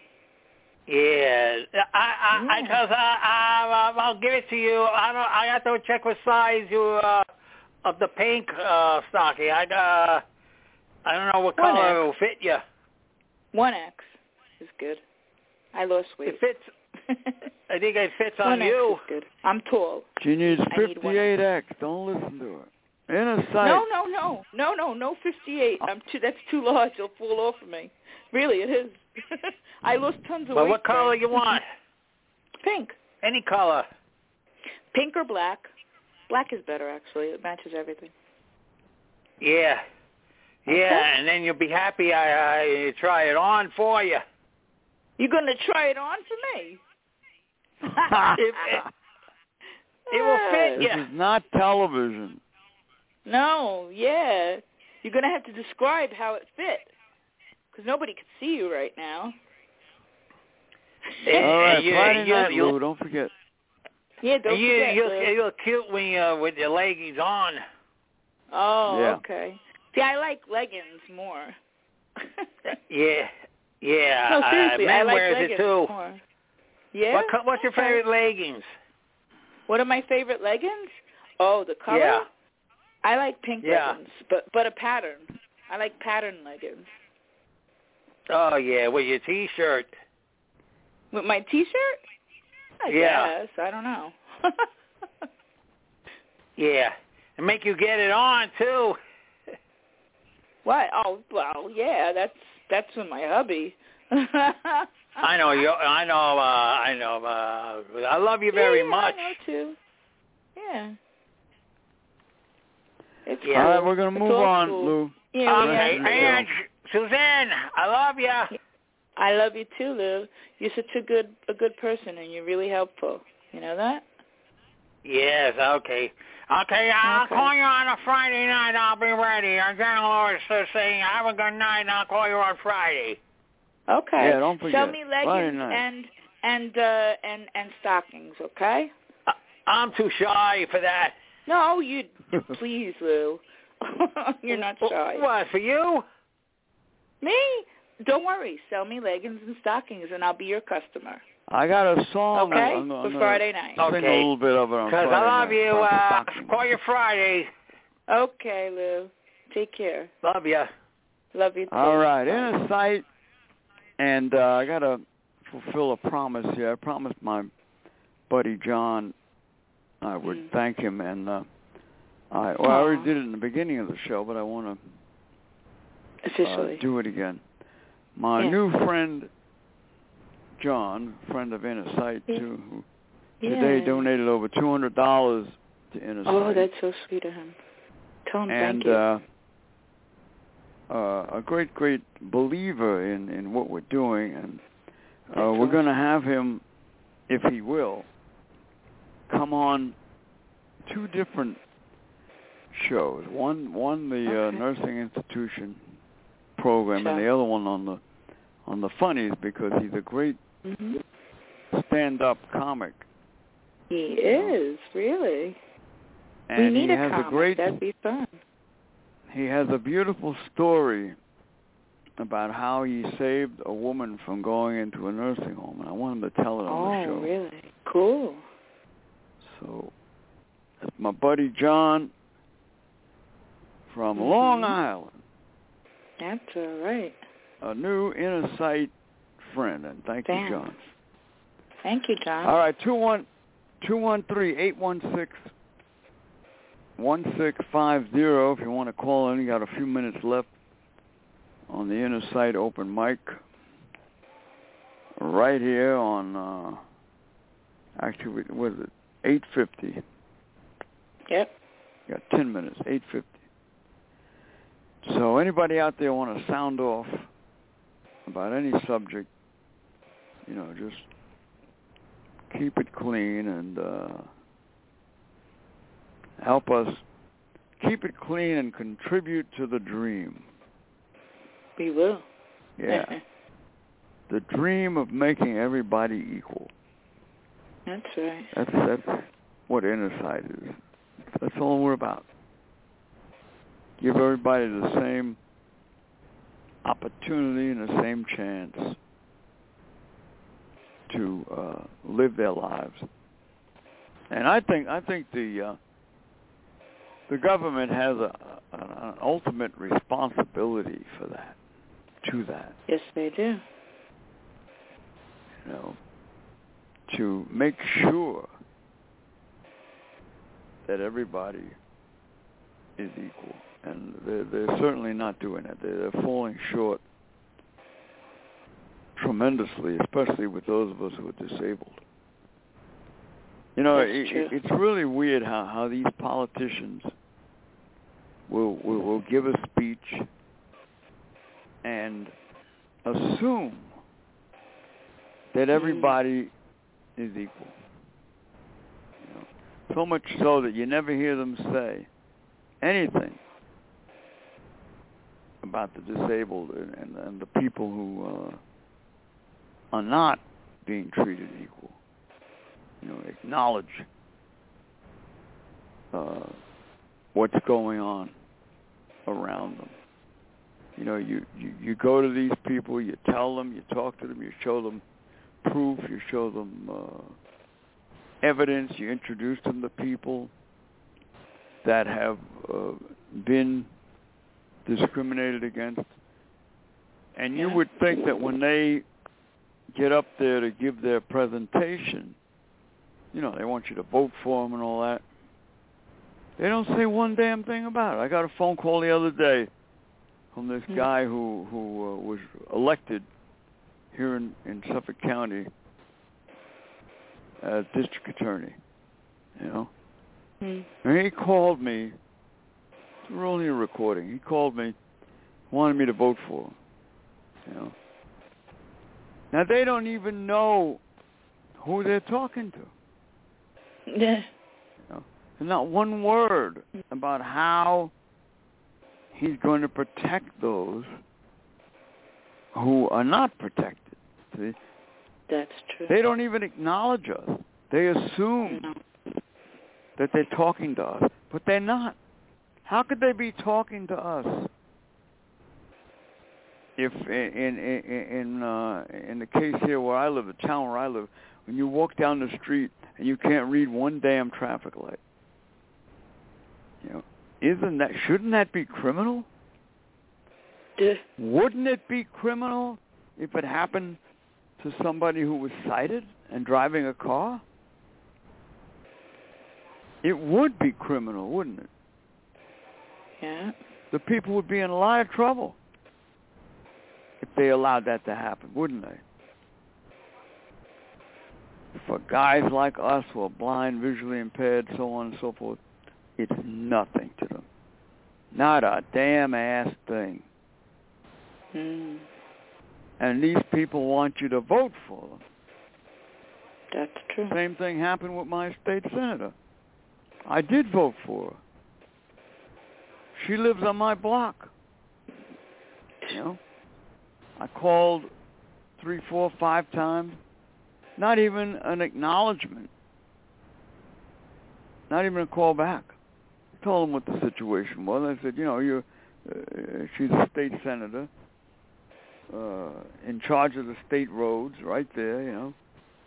Yeah, I, I, I, Yeah. cause I, I, uh, I'll give it to you. I don't, I got to check what size you uh, of the pink uh, stocking. I, uh, I don't know what One color X. will fit you. One X is good. I lost weight. It fits. I think it fits on One X you. is good. I'm tall. She needs I need one fifty-eight X. Don't listen to her. Inner Sight. No, no, no, no, no, no fifty-eight. I'm too. That's too large. It'll fall off of me. Really, it is. I lost tons of But weight. what color then. you want? Pink. Any color. Pink or black. Black is better, actually. It matches everything. Yeah. Yeah, Okay. and then you'll be happy I, I try it on for you. You're going to try it on for me? it, it, it will fit This you. is not television. No, yeah. You're going to have to describe how it fit. Because nobody can see you right now. And- All right, and you, Friday you, night, you, Lou. Don't forget. Yeah, don't you, forget. you, Lou. you look cute when you, with your leggings on. Oh, Yeah. okay. See, I like leggings more. Yeah, yeah. No, seriously, uh, men I like wears leggings it too. more. Yeah? What, co- what's your Okay. favorite leggings? What are my favorite leggings? Oh, the color? Yeah. I like pink Yeah. leggings, but but a pattern. I like pattern leggings. Oh yeah, with your T-shirt. With my T-shirt? I Yeah. guess. I don't know. Yeah, and make you get it on too. What? Oh, well, yeah. That's that's with my hubby. I know you. I know. Uh, I know. Uh, I love you very yeah, yeah, much. I know too. Yeah. It's Yeah. All right, cool. we're going to It's move all on, cool. Lou. Yeah, we Okay, have to. and Suzanne, I love you. I love you too, Lou. You're such a good a good person, and you're really helpful. You know that? Yes. Okay. Okay. I'll Okay. call you on a Friday night. I'll be ready. I'm General Lewis is saying, "Have a good night," and I'll call you on Friday. Okay. Yeah, don't forget. Sell me Friday leggings night. and and uh, and and stockings, okay? I- I'm too shy for that. No, you please, Lou. You're not shy. What, for you? Me? Don't worry. Sell me leggings and stockings, and I'll be your customer. I got a song. Okay? I'm, I'm For gonna Friday night. Sing Okay. a little bit of it on Because Friday I love night you. about Uh, stockings. call you Friday. Okay, Lou. Take care. Love you. Love you too. All right, Bye. Inner Sight, and uh, I got to fulfill a promise here. I promised my buddy John I would Mm. thank him, and uh, I, well, I already Aw. did it in the beginning of the show, but I want to Officially. uh, do it again. My Yeah. new friend, John, friend of Inner Sight, Yeah. too, who Yeah. today donated over two hundred dollars to Inner Sight. Oh, that's so sweet of him. Tell him and thank you. uh, uh, a great, great believer in, in what we're doing, and uh, That's we're awesome. going to have him, if he will, come on two different shows. One, one the uh, Okay. nursing institution program, and Sure. the other one on the on the funnies, because he's a great hmm stand-up comic. He is, really. And we need he a has comic. a great That'd be fun. he has a beautiful story about how he saved a woman from going into a nursing home, and I want him to tell it on Oh, the show. really? Cool. So, that's my buddy John from Mhm. Long Island, That's all right. a new Inner Sight friend, and thank Thanks. you, John. Thank you, John. All right, two one two one three eight one six one six five zero if you want to call in. You got a few minutes left on the Inner Sight open mic. Right here on, uh, actually, what is it, eight fifty. Yep. You got ten minutes, eight fifty. So anybody out there want to sound off about any subject, you know, just keep it clean and uh, help us keep it clean and contribute to the dream. We will. Yeah. The dream of making everybody equal. That's right. That's that's what Inner Sight is. That's all we're about. Give everybody the same opportunity and the same chance to uh, live their lives. And I think I think the uh, the government has a, a, an ultimate responsibility for that, to that. Yes, they do. You know, to make sure that everybody is equal. And they're, they're certainly not doing it. They're, they're falling short tremendously, especially with those of us who are disabled. You know, it, it, it's really weird how, how these politicians will, will will give a speech and assume that everybody is equal. You know, so much so that you never hear them say anything about the disabled and, and, and the people who uh, are not being treated equal. You know, acknowledge uh, what's going on around them. You know, you, you, you go to these people, you tell them, you talk to them, you show them proof, you show them uh, evidence, you introduce them to people that have uh, been discriminated against. And you would think that when they get up there to give their presentation, you know, they want you to vote for them and all that. They don't say one damn thing about it. I got a phone call the other day from this guy who who uh, was elected here in, in Suffolk County as district attorney, you know. Mm. And he called me, we're only a recording, he called me, wanted me to vote for him, you know. Now, they don't even know who they're talking to. Yeah. You know? There's not one word about how he's going to protect those who are not protected. See? That's true. They don't even acknowledge us. They assume No. that they're talking to us, but they're not. How could they be talking to us if in in in, uh, in the case here where I live, the town where I live, when you walk down the street and you can't read one damn traffic light? You know, isn't that, shouldn't that be criminal? Yeah. Wouldn't it be criminal if it happened to somebody who was sighted and driving a car? It would be criminal, wouldn't it? Yeah. The people would be in a lot of trouble if they allowed that to happen, wouldn't they? For guys like us who are blind, visually impaired, so on and so forth, it's nothing to them. Not a damn ass thing. Mm. And these people want you to vote for them. That's true. Same thing happened with my state senator. I did vote for her. She lives on my block. You know? I called three, four, five times. Not even an acknowledgement. Not even a call back. I told them what the situation was. I said, you know, you're, uh, she's a state senator, uh, in charge of the state roads right there, you know.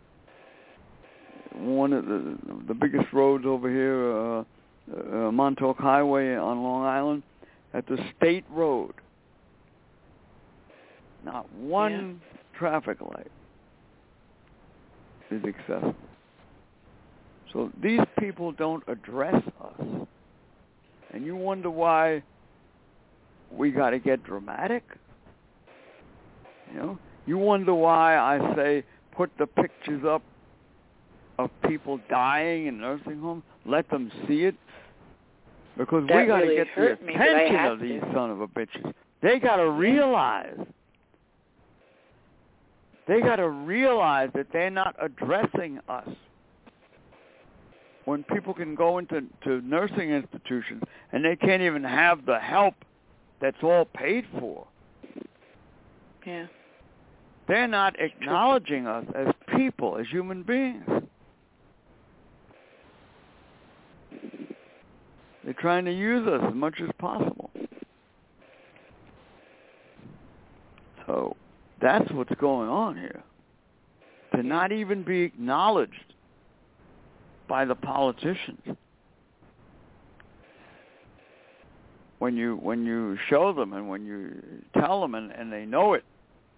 One of the, the biggest roads over here, uh, uh, Montauk Highway on Long Island, at the state road. Not one yeah. traffic light is accessible. So these people don't address us. And you wonder why we got to get dramatic? You know? You wonder why I say put the pictures up of people dying in nursing homes. Let them see it. Because that we got to really get the me, attention of these to. son of a bitches. They got to realize. They got to realize that they're not addressing us. When people can go into to nursing institutions and they can't even have the help that's all paid for. Yeah. They're not acknowledging us as people, as human beings. They're trying to use us as much as possible. So that's what's going on here. To not even be acknowledged by the politicians. When you when you show them and when you tell them and, and they know it,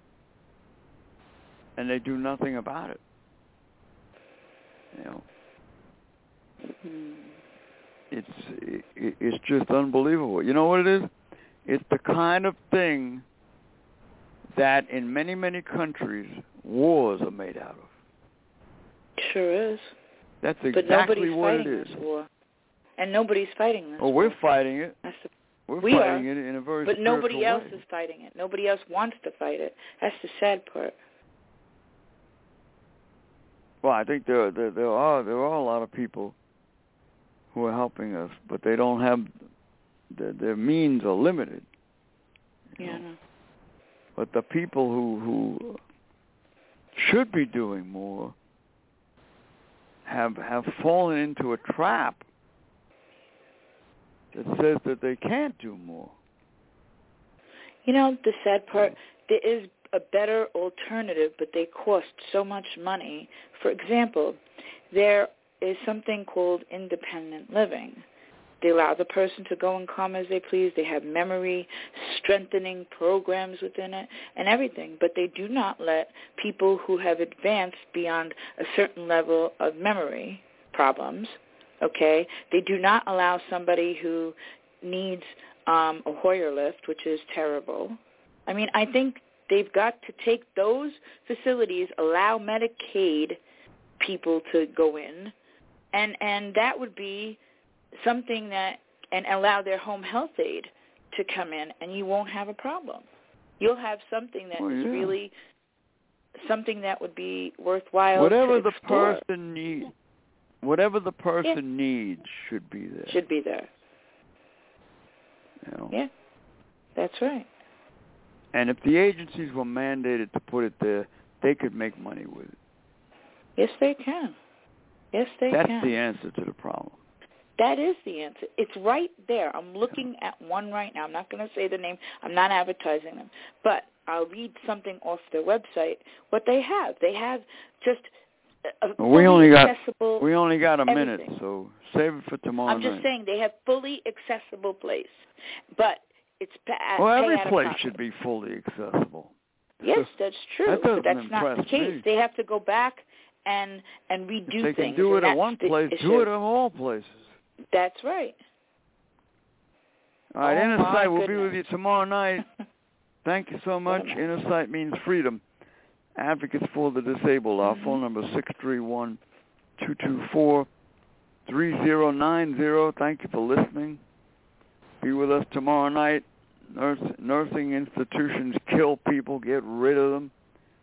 and they do nothing about it. You know, Mm. it's it, it's just unbelievable. You know what it is? It's the kind of thing that in many many countries wars are made out of. Sure is. That's But exactly nobody's what it fighting is. this war. And nobody's fighting this Oh, war. we're fighting it. That's the, We're we fighting are, it in a very but spiritual nobody else way. is fighting it. Nobody else wants to fight it. That's the sad part. Well, I think there there, there are there are a lot of people who are helping us, but they don't have their, their means are limited. Yeah. know? But the people who who should be doing more have have fallen into a trap that says that they can't do more. You know, the sad part, there is a better alternative, but they cost so much money. For example, there is something called independent living. They allow the person to go and come as they please. They have memory strengthening programs within it and everything, but they do not let people who have advanced beyond a certain level of memory problems, okay? They do not allow somebody who needs um, a Hoyer lift, which is terrible. I mean, I think they've got to take those facilities, allow Medicaid people to go in, and, and that would be something that, and allow their home health aide to come in, and you won't have a problem. You'll have something that Oh, is yeah. really something that would be worthwhile Whatever to the explore. person needs, whatever the person Yeah. needs should be there. Should be there. You know? Yeah, that's right. And if the agencies were mandated to put it there, they could make money with it. Yes, they can. Yes, they That's can. the answer to the problem. That is the answer. It's right there. I'm looking at one right now. I'm not going to say the name. I'm not advertising them. But I'll read something off their website, what they have. They have just a Well, fully we only got accessible we only got a everything. minute, so save it for tomorrow I'm just night. saying they have fully accessible place. But it's pa- Well, pay every out of place pocket. should be fully accessible. Yes, that's true. That but doesn't that's not the impress case. me. They have to go back and and redo If they things. can do it and at that's one the place, issue. do it at all places. That's right. All right, Oh, Inner my Sight, we'll be goodness. with you tomorrow night. Thank you so much. Wait a Inner Sight means freedom. Advocates for the Disabled. Our Mhm. phone number is six three one, two two four, three zero nine zero. Thank you for listening. Be with us tomorrow night. Nurse, nursing institutions kill people. Get rid of them.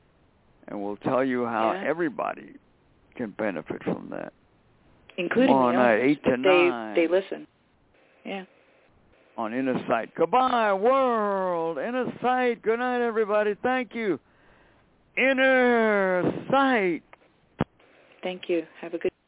And we'll tell you how Yeah. everybody can benefit from that. Including Tomorrow the night, owners, eight to if they, nine. they listen. Yeah. On Inner Sight. Goodbye, world. Inner Sight. Good night, everybody. Thank you. Inner Sight. Thank you. Have a good